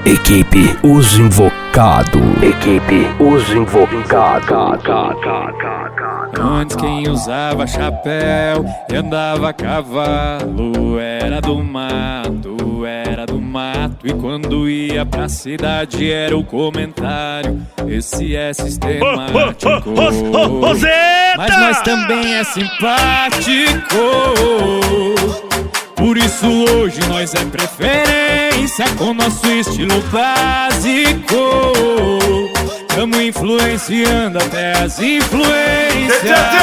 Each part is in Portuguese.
Equipe Os Invocados. Equipe Os Invocados. Antes quem usava chapéu e andava a cavalo era do mato, era do mato. E quando ia pra cidade era o comentário: esse é sistemático. Mas nós também é simpático. Por isso hoje nós é preferência com nosso estilo básico. Tamo influenciando até as influências.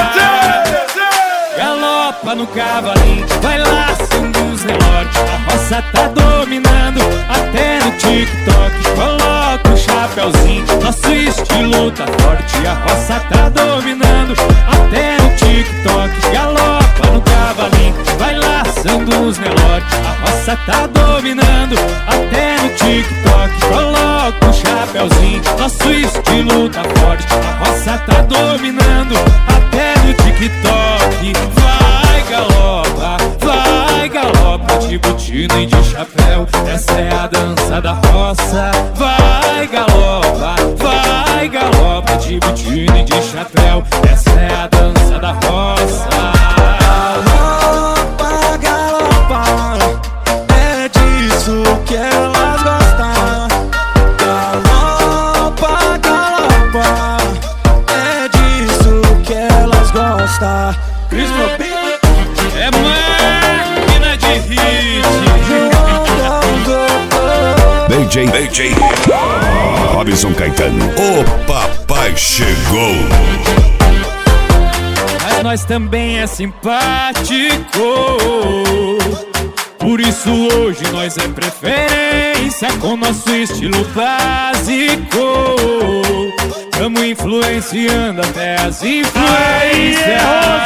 Galopa no cavalinho, vai laçando os relógios. A roça tá dominando até no TikTok. Coloca o chapéuzinho, nosso estilo tá forte. A roça tá dominando até no TikTok. Galopa no cavalinho, vai laçando os relógios. A roça tá dominando até no TikTok. Coloca o chapéuzinho, nosso estilo tá forte. A roça tá dominando até no TikTok. Vai galopa, de botina e de chapéu. Essa é a dança da roça. Vai galopa, de botina e de chapéu. Essa é a dança da roça. Galopa, é disso que elas gostam. Galopa, é disso que elas gostam. Cris é máquina de hit. DJ Robson Caetano. O papai chegou. Mas nós também é simpático. Por isso hoje nós é preferência com nosso estilo básico. Tamo influenciando até as influências.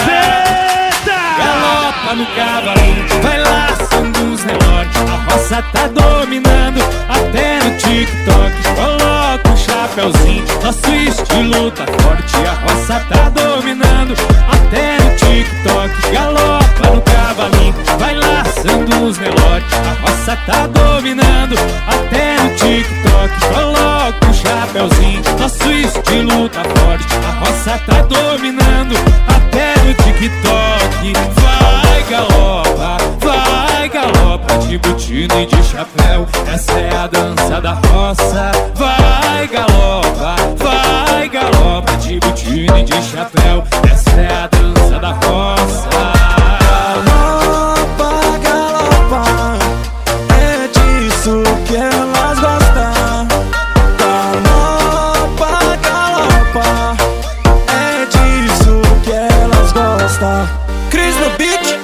Galopa no cavalinho, vai laçando os relógios. A roça tá dominando até no TikTok. Coloca o chapéuzinho, nosso estilo tá forte. A roça tá dominando até no TikTok. Galopa no cavalinho, vai laçando os relógios. A roça tá dominando até no TikTok. Coloca o chapéuzinho, nosso estilo tá forte. A roça tá dominando até no TikTok. Vai galopa, de botina e de chapéu. Essa é a dança da roça. Vai galopa, de botina e de chapéu. Essa é a dança da roça. Galopa, é disso que elas gostam. Galopa, é disso que elas gostam. Cris no beat.